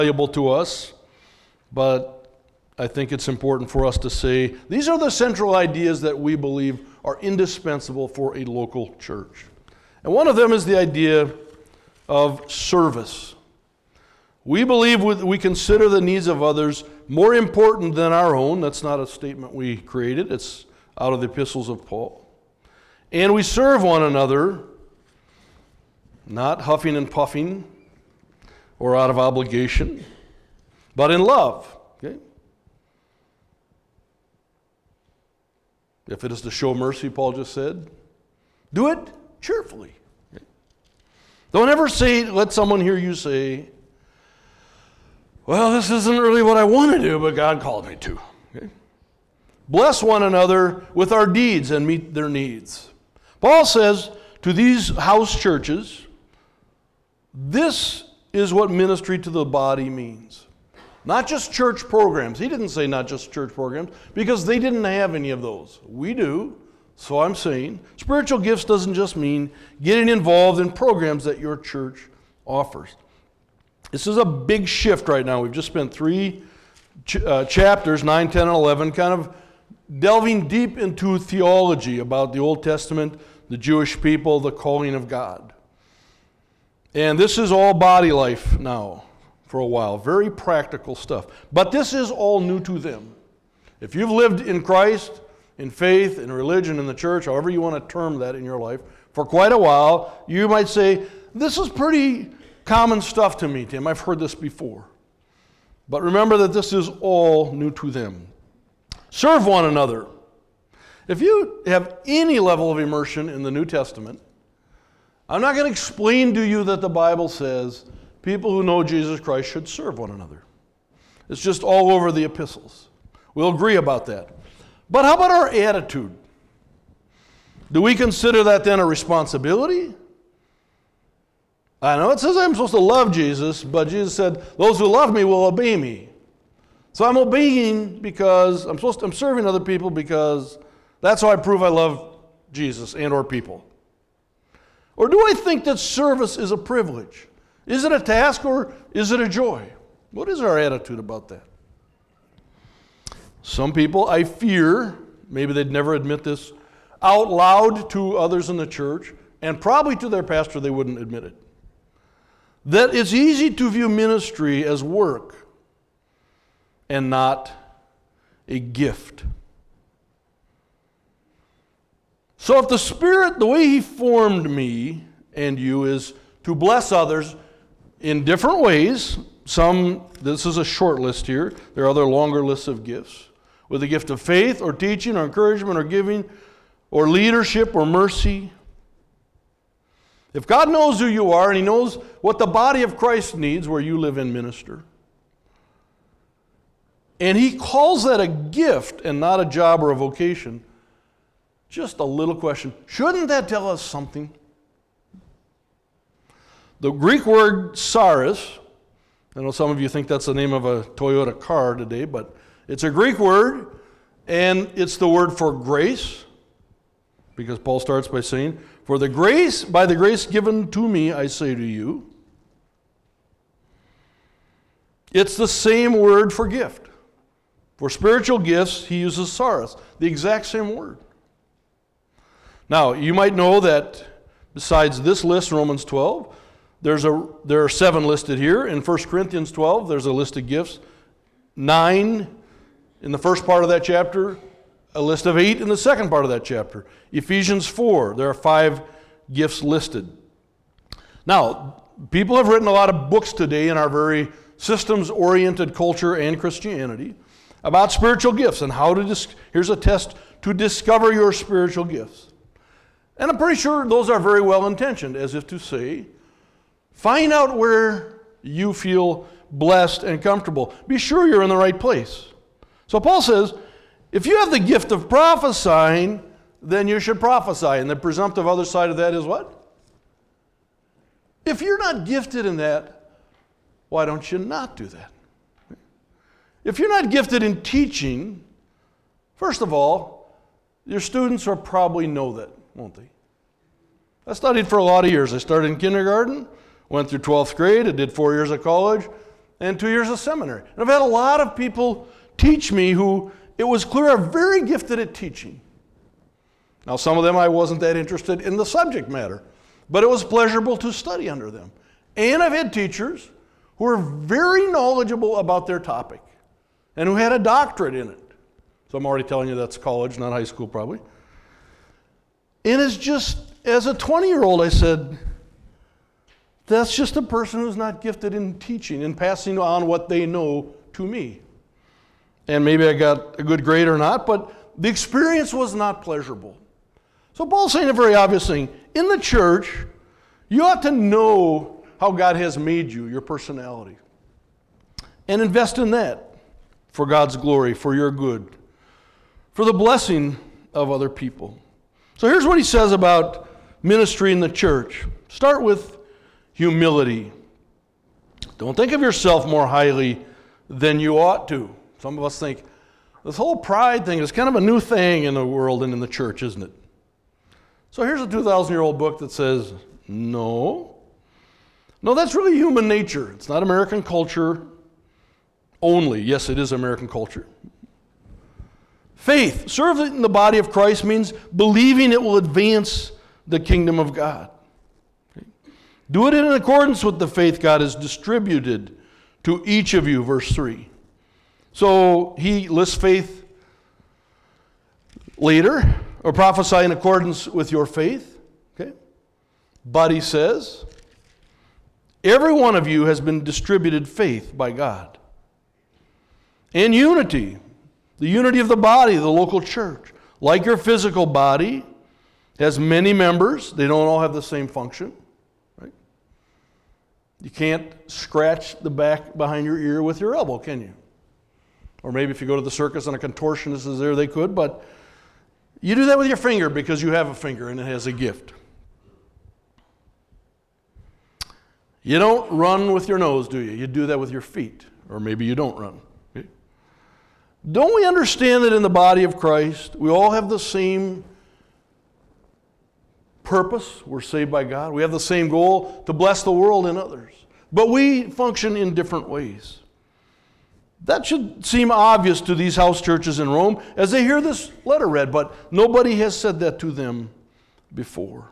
valuable to us, but I think it's important for us to say these are the central ideas that we believe are indispensable for a local church. And one of them is the idea of service. We believe we consider the needs of others more important than our own. That's not a statement we created. It's out of the epistles of Paul. And we serve one another, not huffing and puffing or out of obligation, but in love. Okay? If it is to show mercy, Paul just said, do it cheerfully. Okay? Don't ever let someone hear you say, well, this isn't really what I want to do, but God called me to. Okay? Bless one another with our deeds and meet their needs. Paul says to these house churches, this is what ministry to the body means. Not just church programs. He didn't say not just church programs because they didn't have any of those. We do. So I'm saying spiritual gifts doesn't just mean getting involved in programs that your church offers. This is a big shift right now. We've just spent 3 chapters, 9, 10, and 11, kind of delving deep into theology about the Old Testament, the Jewish people, the calling of God. And this is all body life now for a while. Very practical stuff. But this is all new to them. If you've lived in Christ, in faith, in religion, in the church, however you want to term that in your life, for quite a while, you might say, this is pretty common stuff to me, Tim. I've heard this before. But remember that this is all new to them. Serve one another. If you have any level of immersion in the New Testament, I'm not going to explain to you that the Bible says people who know Jesus Christ should serve one another. It's just all over the epistles. We'll agree about that. But how about our attitude? Do we consider that then a responsibility? I know it says I'm supposed to love Jesus, but Jesus said, those who love me will obey me. So I'm obeying because I'm serving other people because that's how I prove I love Jesus and or people. Or do I think that service is a privilege? Is it a task or is it a joy? What is our attitude about that? Some people, I fear, maybe they'd never admit this out loud to others in the church, and probably to their pastor they wouldn't admit it, that it's easy to view ministry as work and not a gift. So if the Spirit, the way He formed me and you is to bless others in different ways, this is a short list here, there are other longer lists of gifts, with the gift of faith or teaching or encouragement or giving or leadership or mercy. If God knows who you are and He knows what the body of Christ needs where you live and minister, and He calls that a gift and not a job or a vocation, just a little question. Shouldn't that tell us something? The Greek word charis, I know some of you think that's the name of a Toyota car today, but it's a Greek word, and it's the word for grace, because Paul starts by saying, by the grace given to me, I say to you. It's the same word for gift. For spiritual gifts, he uses charis, the exact same word. Now, you might know that besides this list, Romans 12, there are 7 listed here. In 1 Corinthians 12, there's a list of gifts. 9 in the first part of that chapter, a list of 8 in the second part of that chapter. Ephesians 4, there are 5 gifts listed. Now, people have written a lot of books today in our very systems-oriented culture and Christianity about spiritual gifts and how to, here's a test to discover your spiritual gifts. And I'm pretty sure those are very well intentioned, as if to say, find out where you feel blessed and comfortable. Be sure you're in the right place. So Paul says, if you have the gift of prophesying, then you should prophesy. And the presumptive other side of that is what? If you're not gifted in that, why don't you not do that? If you're not gifted in teaching, first of all, your students will probably know that, won't they? I studied for a lot of years. I started in kindergarten, went through 12th grade, I did 4 years of college, and 2 years of seminary. And I've had a lot of people teach me who it was clear are very gifted at teaching. Now, some of them I wasn't that interested in the subject matter, but it was pleasurable to study under them. And I've had teachers who are very knowledgeable about their topic and who had a doctorate in it. So I'm already telling you that's college, not high school probably. And it's just, as a 20-year-old, I said, that's just a person who's not gifted in teaching and passing on what they know to me. And maybe I got a good grade or not, but the experience was not pleasurable. So Paul's saying a very obvious thing. In the church, you ought to know how God has made you, your personality, and invest in that for God's glory, for your good, for the blessing of other people. So here's what he says about ministry in the church. Start with humility. Don't think of yourself more highly than you ought to. Some of us think this whole pride thing is kind of a new thing in the world and in the church, isn't it? So here's a 2,000-year-old book that says, no, that's really human nature. It's not American culture only. Yes, it is American culture. Faith, serve in the body of Christ, means believing it will advance the kingdom of God. Okay? Do it in accordance with the faith God has distributed to each of you, verse 3. So he lists faith later, or prophesy in accordance with your faith. Okay? But he says, every one of you has been distributed faith by God. And unity, the unity of the body, the local church. Like your physical body has many members, they don't all have the same function. Right? You can't scratch the back behind your ear with your elbow, can you? Or maybe if you go to the circus and a contortionist is there, they could, but you do that with your finger because you have a finger and it has a gift. You don't run with your nose, do you? You do that with your feet, or maybe you don't run. Okay? Don't we understand that in the body of Christ, we all have the same purpose? We're saved by God. We have the same goal, to bless the world and others. But we function in different ways. That should seem obvious to these house churches in Rome as they hear this letter read, but nobody has said that to them before.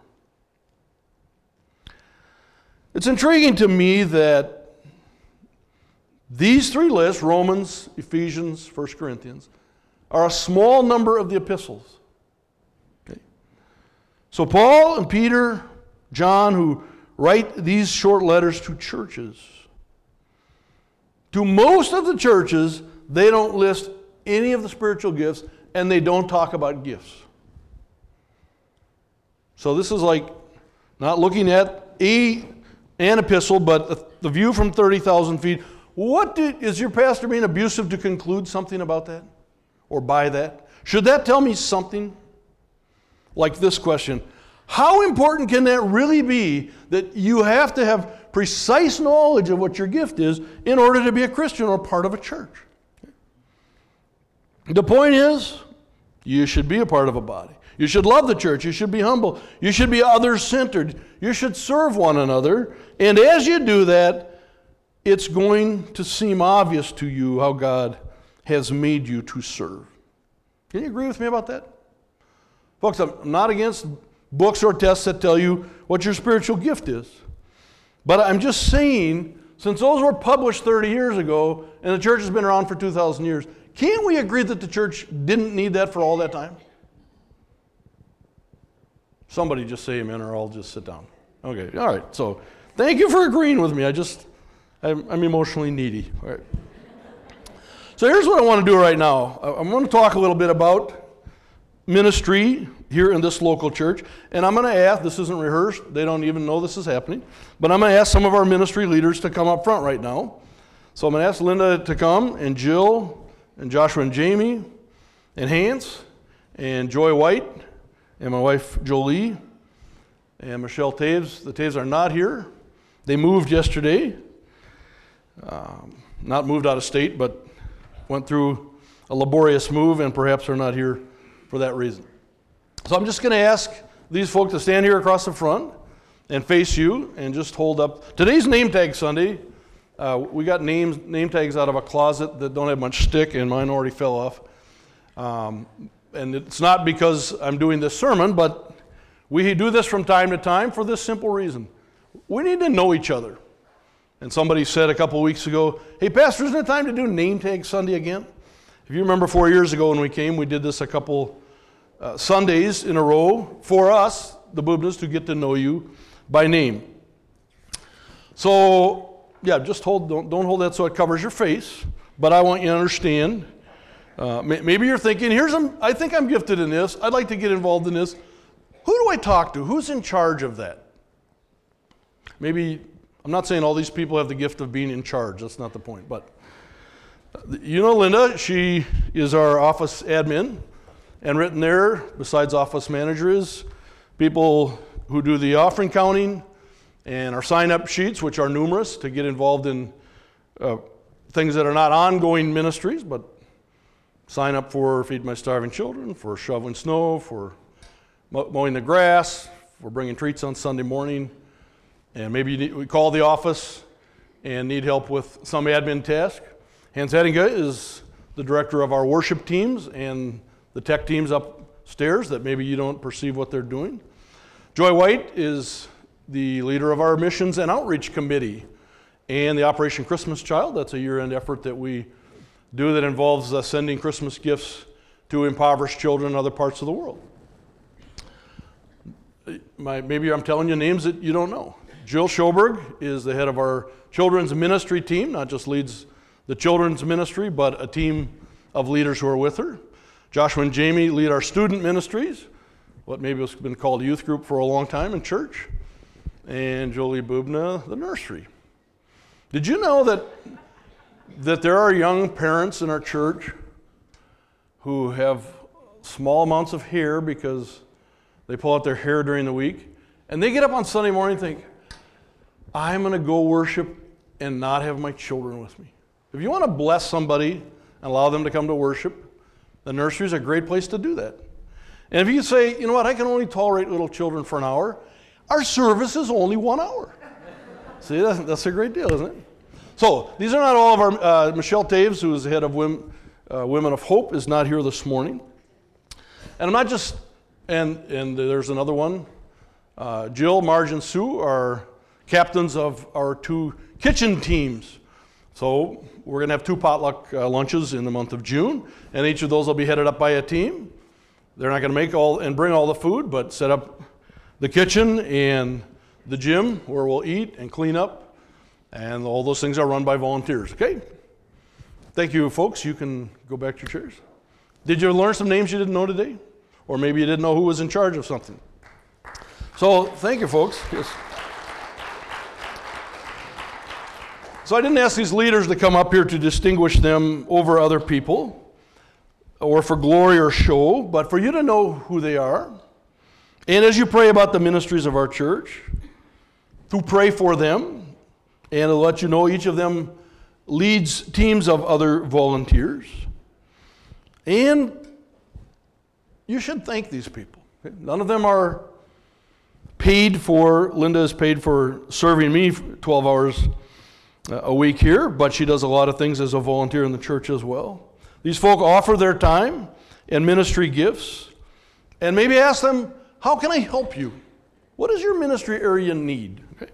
It's intriguing to me that these three lists, Romans, Ephesians, 1 Corinthians, are a small number of the epistles. Okay? So Paul and Peter, John, who write these short letters to churches, to most of the churches, they don't list any of the spiritual gifts, and they don't talk about gifts. So this is like not looking at an epistle, but the view from 30,000 feet. Is your pastor being abusive to conclude something about that? Or by that? Should that tell me something? Like this question. How important can that really be that you have to have precise knowledge of what your gift is in order to be a Christian or part of a church? The point is, you should be a part of a body. You should love the church. You should be humble. You should be others-centered. You should serve one another. And as you do that, it's going to seem obvious to you how God has made you to serve. Can you agree with me about that? Folks, I'm not against books or tests that tell you what your spiritual gift is. But I'm just saying, since those were published 30 years ago, and the church has been around for 2,000 years, can't we agree that the church didn't need that for all that time? Somebody just say amen, or I'll just sit down. Okay, all right. So thank you for agreeing with me. I'm emotionally needy. All right. So here's what I want to do right now. I'm going to talk a little bit about ministry here in this local church, and I'm going to ask, this isn't rehearsed, they don't even know this is happening, but I'm going to ask some of our ministry leaders to come up front right now. So I'm going to ask Linda to come, and Jill, and Joshua and Jamie, and Hans, and Joy White, and my wife Jolie, and Michelle Taves. The Taves are not here. They moved yesterday. Not moved out of state, but went through a laborious move, and perhaps are not here for that reason. So I'm just going to ask these folks to stand here across the front and face you and just hold up. Today's Name Tag Sunday, We got name tags out of a closet that don't have much stick, and mine already fell off. And it's not because I'm doing this sermon, but we do this from time to time for this simple reason. We need to know each other. And somebody said a couple weeks ago, hey, Pastor, isn't it time to do Name Tag Sunday again? If you remember 4 years ago when we came, we did this a couple Sundays in a row for us, the Bubnas, to get to know you by name. So, yeah, just don't hold that so it covers your face, but I want you to understand. Maybe you're thinking, I think I'm gifted in this. I'd like to get involved in this. Who do I talk to? Who's in charge of that? Maybe, I'm not saying all these people have the gift of being in charge. That's not the point. But you know Linda, she is our office admin. And written there, besides office manager, is people who do the offering counting and our sign-up sheets, which are numerous, to get involved in things that are not ongoing ministries, but sign up for Feed My Starving Children, for shoveling snow, for mowing the grass, for bringing treats on Sunday morning. And maybe we call the office and need help with some admin task. Hans Hedinga is the director of our worship teams and the tech teams upstairs that maybe you don't perceive what they're doing. Joy White is the leader of our missions and outreach committee and the Operation Christmas Child. That's a year-end effort that we do that involves sending Christmas gifts to impoverished children in other parts of the world. Maybe I'm telling you names that you don't know. Jill Schoberg is the head of our children's ministry team, not just leads the children's ministry, but a team of leaders who are with her. Joshua and Jamie lead our student ministries, what maybe has been called a youth group for a long time in church. And Jolie Bubna, the nursery. Did you know that there are young parents in our church who have small amounts of hair because they pull out their hair during the week, and they get up on Sunday morning and think, I'm going to go worship and not have my children with me. If you want to bless somebody and allow them to come to worship, the nursery is a great place to do that. And if you say, you know what, I can only tolerate little children for an hour, our service is only 1 hour. See, that's a great deal, isn't it? So these are not all of our, Michelle Taves, who is the head of Women of Hope, is not here this morning. And I'm not just, and there's another one. Jill, Marge, and Sue are captains of our 2 kitchen teams. So we're going to have 2 potluck lunches in the month of June, and each of those will be headed up by a team. They're not going to make all and bring all the food, but set up the kitchen and the gym where we'll eat and clean up, and all those things are run by volunteers, okay? Thank you, folks. You can go back to your chairs. Did you learn some names you didn't know today? Or maybe you didn't know who was in charge of something. So thank you, folks. Yes. So I didn't ask these leaders to come up here to distinguish them over other people or for glory or show, but for you to know who they are. And as you pray about the ministries of our church, to pray for them and to let you know each of them leads teams of other volunteers. And you should thank these people. None of them are paid for. Linda is paid for serving me 12 hours a week here, but she does a lot of things as a volunteer in the church as well. These folk offer their time and ministry gifts, and maybe ask them, how can I help you? What does your ministry area need? Okay.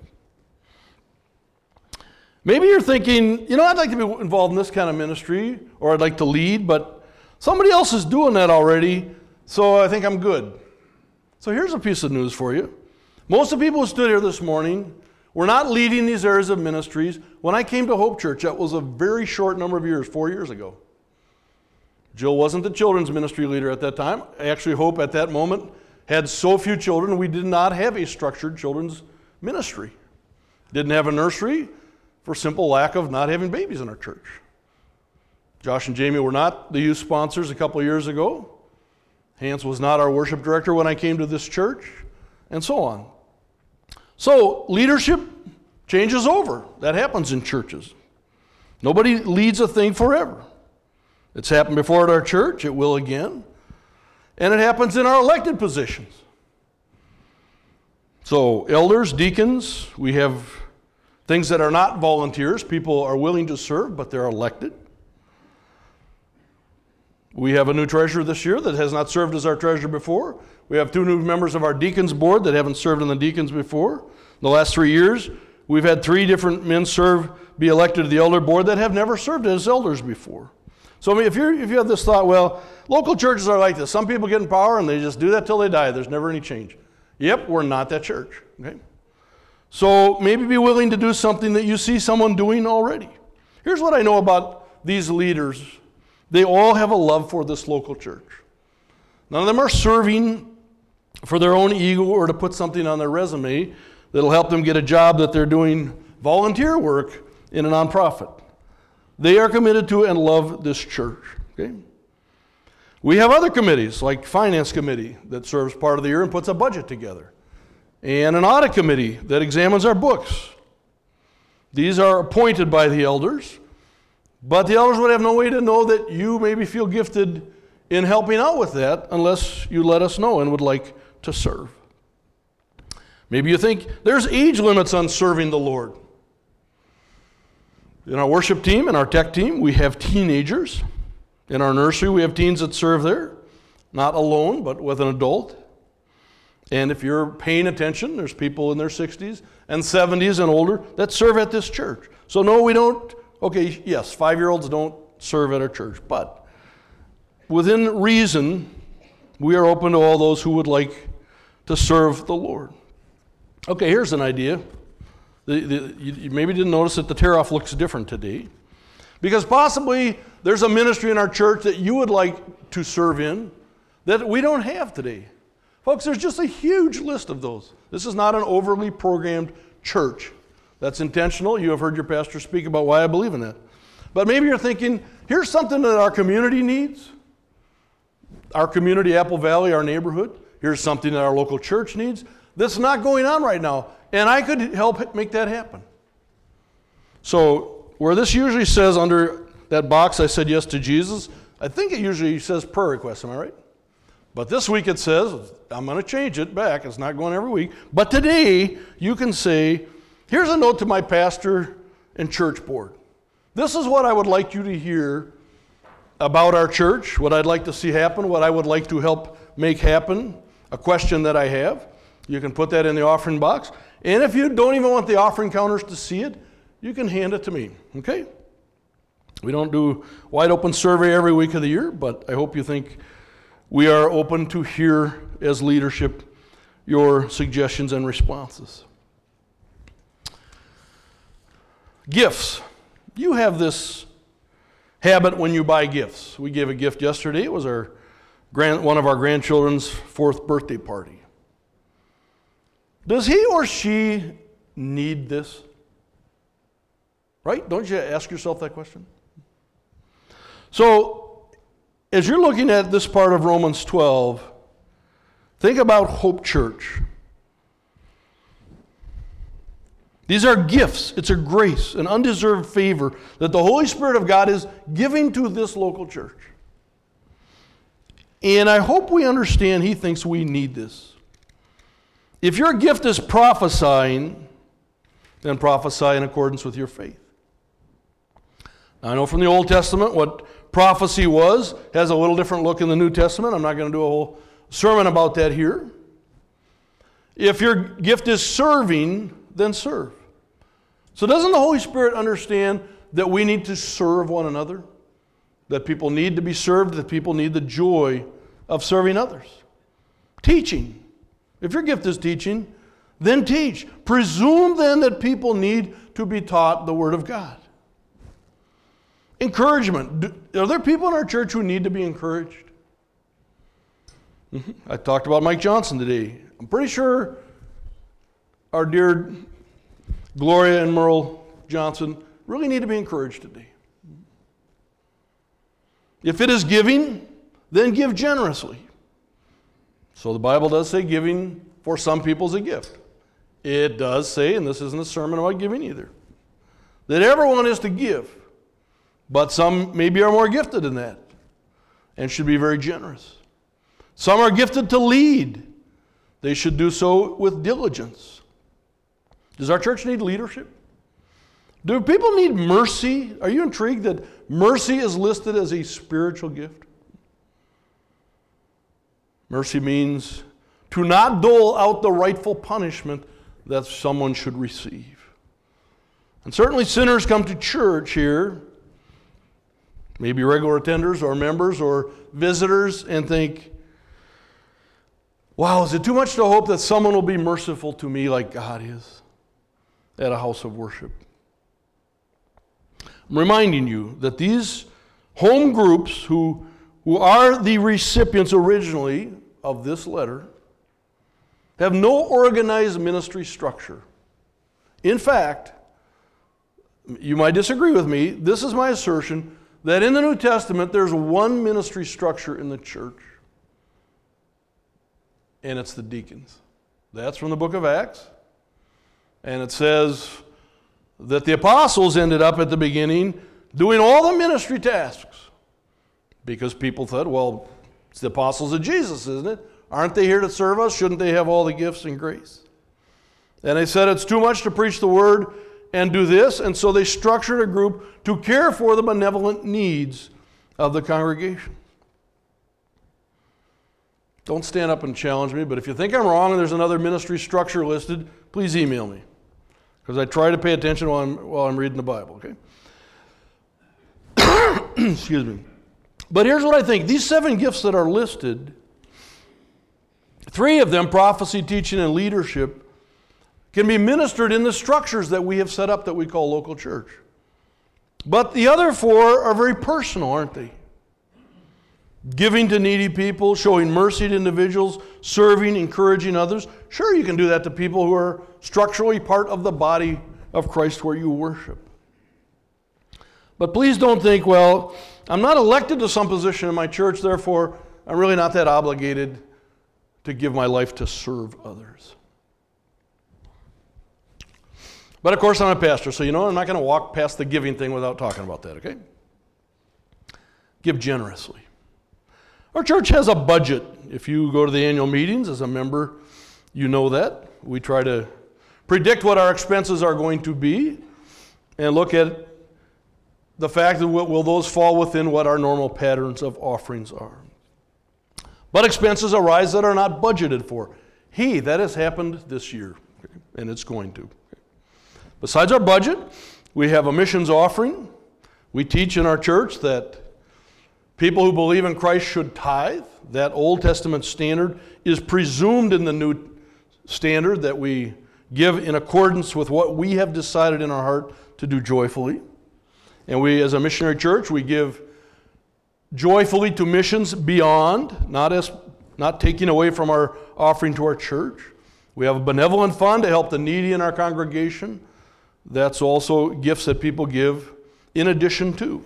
Maybe you're thinking, you know, I'd like to be involved in this kind of ministry, or I'd like to lead, but somebody else is doing that already, so I think I'm good. So here's a piece of news for you. Most of the people who stood here this morning were not leading these areas of ministries. When I came to Hope Church, that was a very short number of years, 4 years ago. Jill wasn't the children's ministry leader at that time. Actually, Hope at that moment had so few children, we did not have a structured children's ministry. Didn't have a nursery for simple lack of not having babies in our church. Josh and Jamie were not the youth sponsors a couple of years ago. Hans was not our worship director when I came to this church, and so on. So leadership changes over. That happens in churches. Nobody leads a thing forever. It's happened before at our church. It will again. And it happens in our elected positions. So elders, deacons, we have Things that are not volunteers, people are willing to serve, but they're elected. We have a new treasurer this year that has not served as our treasurer before. We have 2 new members of our deacons board that haven't served in the deacons before. In the last 3 years, we've had 3 different men be elected to the elder board that have never served as elders before. So I mean, if you have this thought, well, local churches are like this. Some people get in power and they just do that till they die. There's never any change. Yep, we're not that church. Okay? So maybe be willing to do something that you see someone doing already. Here's what I know about these leaders. They all have a love for this local church. None of them are serving for their own ego or to put something on their resume that'll help them get a job that they're doing volunteer work in a nonprofit. They are committed to and love this church. Okay? We have other committees, like Finance Committee, that serves part of the year and puts a budget together, and an audit committee that examines our books. These are appointed by the elders, but the elders would have no way to know that you maybe feel gifted in helping out with that unless you let us know and would like to serve. Maybe you think there's age limits on serving the Lord. In our worship team and our tech team, we have teenagers. In our nursery, we have teens that serve there, not alone, but with an adult. And if you're paying attention, there's people in their 60s and 70s and older that serve at this church. So no, we don't, okay, yes, 5-year-olds don't serve at our church, but within reason, we are open to all those who would like to serve the Lord. Okay, here's an idea. You maybe didn't notice that the tear-off looks different today. Because possibly there's a ministry in our church that you would like to serve in that we don't have today. Folks, there's just a huge list of those. This is not an overly programmed church. That's intentional. You have heard your pastor speak about why I believe in that. But maybe you're thinking, here's something that our community needs. Our community, Apple Valley, our neighborhood. Here's something that our local church needs that's not going on right now. And I could help make that happen. So where this usually says under that box, I said yes to Jesus, I think it usually says prayer request, am I right? But this week it says, I'm going to change it back. It's not going every week. But today you can say, here's a note to my pastor and church board. This is what I would like you to hear about our church, what I'd like to see happen, what I would like to help make happen, a question that I have. You can put that in the offering box. And if you don't even want the offering counters to see it, you can hand it to me, okay? We don't do wide open survey every week of the year, but I hope you think we are open to hear as leadership your suggestions and responses. Gifts. You have this habit when you buy gifts. We gave a gift yesterday. It was one of our grandchildren's 4th birthday party. Does he or she need this? Right? Don't you ask yourself that question? So, as you're looking at this part of Romans 12, think about Hope Church. These are gifts. It's a grace, an undeserved favor that the Holy Spirit of God is giving to this local church. And I hope we understand He thinks we need this. If your gift is prophesying, then prophesy in accordance with your faith. Now, I know from the Old Testament what prophecy has a little different look in the New Testament. I'm not going to do a whole sermon about that here. If your gift is serving, then serve. So doesn't the Holy Spirit understand that we need to serve one another? That people need to be served, that people need the joy of serving others? Teaching. If your gift is teaching, then teach. Presume then that people need to be taught the Word of God. Encouragement. Are there people in our church who need to be encouraged? I talked about Mike Johnson today. I'm pretty sure our dear Gloria and Merle Johnson really need to be encouraged today. If it is giving, then give generously. So the Bible does say giving for some people is a gift. It does say, and this isn't a sermon about giving either, that everyone is to give. But some maybe are more gifted than that and should be very generous. Some are gifted to lead. They should do so with diligence. Does our church need leadership? Do people need mercy? Are you intrigued that mercy is listed as a spiritual gift? Mercy means to not dole out the rightful punishment that someone should receive. And certainly sinners come to church here, maybe regular attenders or members or visitors, and think, wow, is it too much to hope that someone will be merciful to me like God is at a house of worship? I'm reminding you that these home groups who are the recipients originally of this letter have no organized ministry structure. In fact, you might disagree with me, this is my assertion, that in the New Testament there's one ministry structure in the church, and it's the deacons. That's from the book of Acts, and it says that the apostles ended up at the beginning doing all the ministry tasks because people thought, well, it's the apostles of Jesus, isn't it? Aren't they here to serve us? Shouldn't they have all the gifts and grace? And they said it's too much to preach the word and do this, and so they structured a group to care for the benevolent needs of the congregation. Don't stand up and challenge me, but if you think I'm wrong and there's another ministry structure listed, please email me, because I try to pay attention while I'm reading the Bible, okay? Excuse me. But here's what I think. These 7 gifts that are listed, 3 of them, prophecy, teaching, and leadership, can be ministered in the structures that we have set up that we call local church. But the other 4 are very personal, aren't they? Giving to needy people, showing mercy to individuals, serving, encouraging others. Sure, you can do that to people who are structurally part of the body of Christ where you worship. But please don't think, well, I'm not elected to some position in my church, therefore I'm really not that obligated to give my life to serve others. But of course I'm a pastor, so I'm not going to walk past the giving thing without talking about that, okay? Give generously. Our church has a budget. If you go to the annual meetings as a member, you know that. We try to predict what our expenses are going to be and look at the fact that will those fall within what our normal patterns of offerings are. But expenses arise that are not budgeted for. That has happened this year, okay? And it's going to. Okay? Besides our budget, we have a missions offering. We teach in our church that people who believe in Christ should tithe. That Old Testament standard is presumed in the New Standard that we give in accordance with what we have decided in our heart to do joyfully. And we, as a missionary church, we give joyfully to missions beyond, not taking away from our offering to our church. We have a benevolent fund to help the needy in our congregation. That's also gifts that people give in addition to.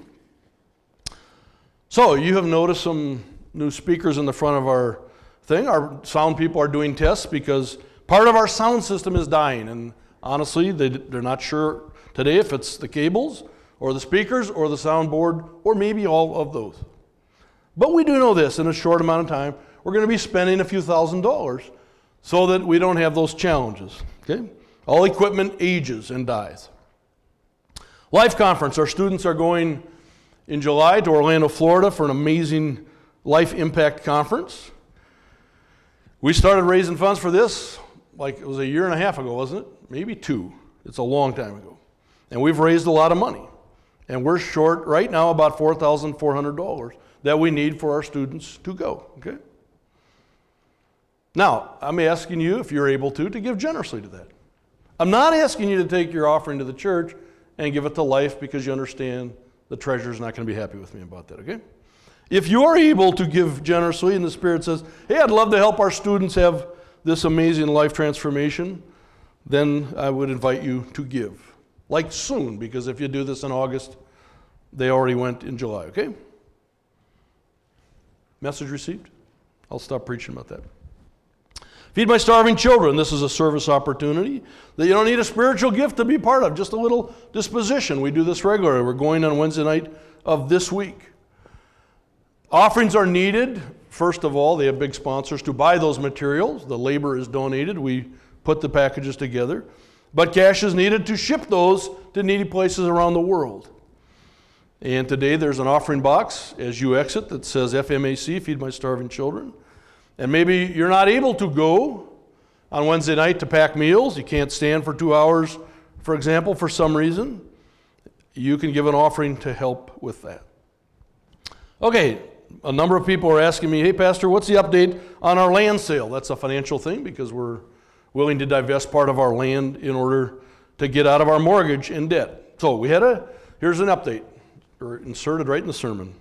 So you have noticed some new speakers in the front of our thing. Our sound people are doing tests because part of our sound system is dying. And honestly, they're not sure today if it's the cables or the speakers or the soundboard or maybe all of those. But we do know this, in a short amount of time, we're going to be spending a few $1,000s so that we don't have those challenges. Okay? All equipment ages and dies. Life Conference, our students are going in July to Orlando, Florida for an amazing Life Impact Conference. We started raising funds for this like it was a year and a half ago, wasn't it? Maybe 2. It's a long time ago. And we've raised a lot of money. And we're short right now about $4,400 that we need for our students to go. Okay? Now, I'm asking you, if you're able to give generously to that. I'm not asking you to take your offering to the church and give it to Life because you understand the treasurer's not going to be happy with me about that, okay? If you are able to give generously and the Spirit says, hey, I'd love to help our students have this amazing life transformation, then I would invite you to give. Like soon, because if you do this in August, they already went in July, okay? Message received? I'll stop preaching about that. Feed my starving children. This is a service opportunity that you don't need a spiritual gift to be part of, just a little disposition. We do this regularly. We're going on Wednesday night of this week. Offerings are needed. First of all, they have big sponsors to buy those materials. The labor is donated. We put the packages together. But cash is needed to ship those to needy places around the world. And today there's an offering box as you exit that says FMAC, Feed My Starving Children. And maybe you're not able to go on Wednesday night to pack meals. You can't stand for 2 hours, for example, for some reason. You can give an offering to help with that. Okay, a number of people are asking me, hey, Pastor, what's the update on our land sale? That's a financial thing because we're willing to divest part of our land in order to get out of our mortgage and debt. So here's an update, or inserted right in the sermon.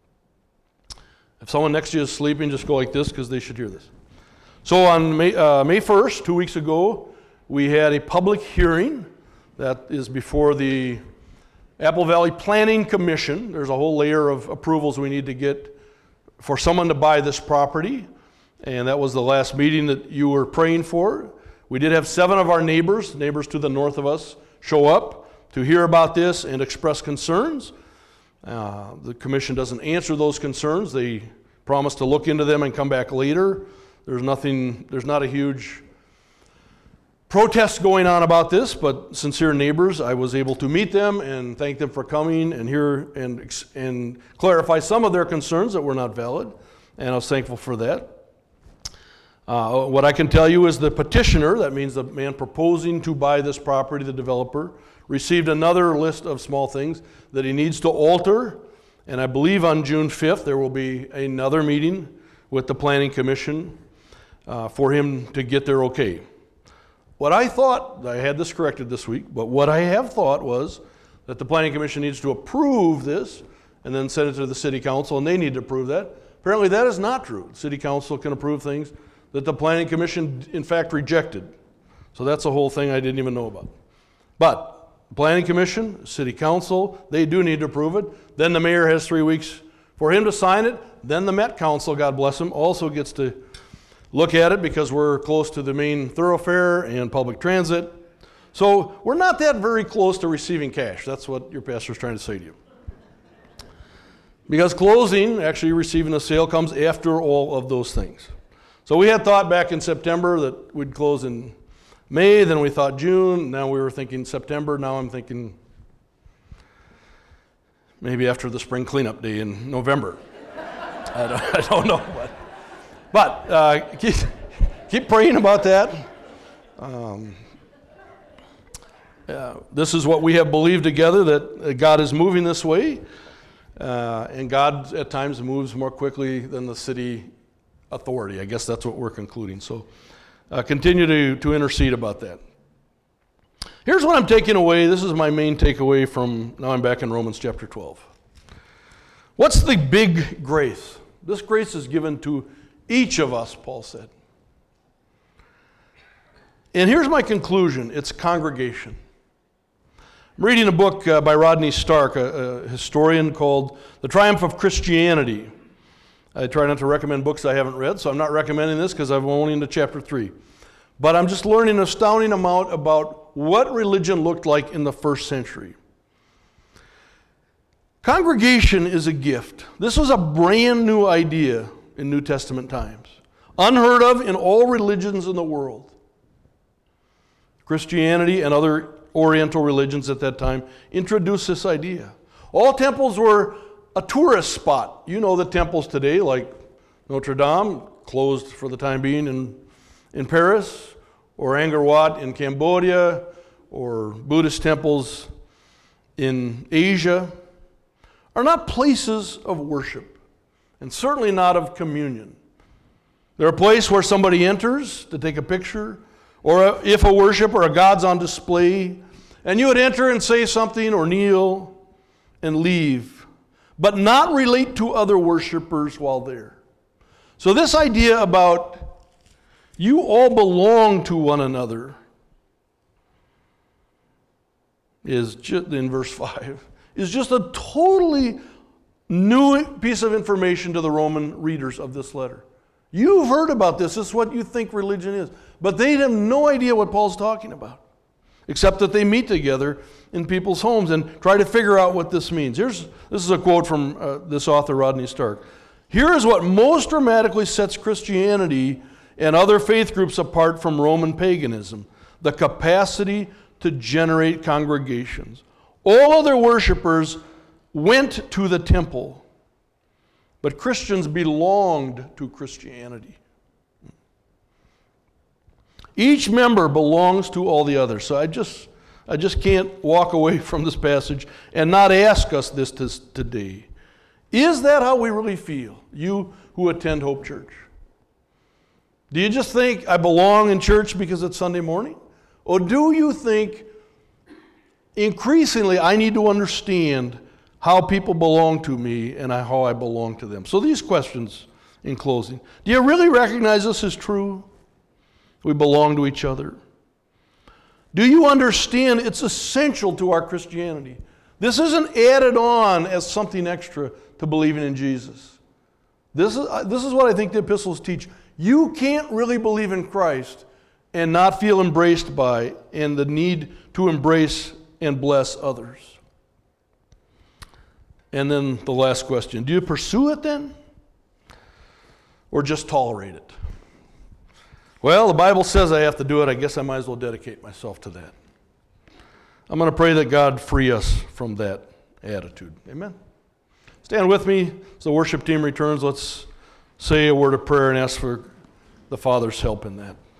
If someone next to you is sleeping, just go like this because they should hear this. So on May 1st, 2 weeks ago, we had a public hearing that is before the Apple Valley Planning Commission. There's a whole layer of approvals we need to get for someone to buy this property, and that was the last meeting that you were praying for. We did have 7 of our neighbors to the north of us, show up to hear about this and express concerns. The commission doesn't answer those concerns. They promise to look into them and come back later. There's not a huge protest going on about this, but sincere neighbors, I was able to meet them and thank them for coming and hear and clarify some of their concerns that were not valid, and I was thankful for that. What I can tell you is the petitioner, that means the man proposing to buy this property, the developer, received another list of small things that he needs to alter, and I believe on June 5th there will be another meeting with the Planning Commission for him to get their okay. What I thought, I had this corrected this week, but what I have thought was that the Planning Commission needs to approve this and then send it to the City Council, and they need to approve that. Apparently that is not true. The City Council can approve things that the Planning Commission, in fact, rejected. So that's a whole thing I didn't even know about. But the Planning Commission, City Council, they do need to approve it. Then the mayor has 3 weeks for him to sign it. Then the Met Council, God bless him, also gets to look at it because we're close to the main thoroughfare and public transit. So we're not that very close to receiving cash. That's what your pastor's trying to say to you. Because closing, actually receiving a sale, comes after all of those things. So we had thought back in September that we'd close in May, then we thought June, now we were thinking September, now I'm thinking maybe after the spring cleanup day in November. I don't know. But keep praying about that. This is what we have believed together, that God is moving this way, and God at times moves more quickly than the city authority. I guess that's what we're concluding. So continue to intercede about that. Here's what I'm taking away. This is my main takeaway from, now I'm back in Romans chapter 12. What's the big grace? This grace is given to each of us, Paul said. And here's my conclusion. It's congregation. I'm reading a book by Rodney Stark, a historian, called The Triumph of Christianity. I try not to recommend books I haven't read, so I'm not recommending this because I'm only into chapter 3. But I'm just learning an astounding amount about what religion looked like in the first century. Congregation is a gift. This was a brand new idea in New Testament times, unheard of in all religions in the world. Christianity and other Oriental religions at that time introduced this idea. All temples were a tourist spot. You know the temples today, like Notre Dame, closed for the time being in Paris, or Angkor Wat in Cambodia, or Buddhist temples in Asia, are not places of worship, and certainly not of communion. They're a place where somebody enters to take a picture, or if a worship or a god's on display, and you would enter and say something or kneel and leave, but not relate to other worshipers while there. So this idea about you all belong to one another is just, in verse 5, is just a totally new piece of information to the Roman readers of this letter. You've heard about this. This is what you think religion is. But they have no idea what Paul's talking about, except that they meet together in people's homes and try to figure out what this means. This is a quote from this author, Rodney Stark. Here is what most dramatically sets Christianity and other faith groups apart from Roman paganism: the capacity to generate congregations. All other worshipers went to the temple, but Christians belonged to Christianity. Each member belongs to all the others. So I just can't walk away from this passage and not ask us this today. Is that how we really feel, you who attend Hope Church? Do you just think I belong in church because it's Sunday morning? Or do you think increasingly I need to understand how people belong to me and how I belong to them? So these questions in closing. Do you really recognize this is true? We belong to each other. Do you understand it's essential to our Christianity? This isn't added on as something extra to believing in Jesus. This is what I think the epistles teach. You can't really believe in Christ and not feel embraced by and the need to embrace and bless others. And then the last question, do you pursue it then? Or just tolerate it? Well, the Bible says I have to do it. I guess I might as well dedicate myself to that. I'm going to pray that God free us from that attitude. Amen. Stand with me as the worship team returns. Let's say a word of prayer and ask for the Father's help in that.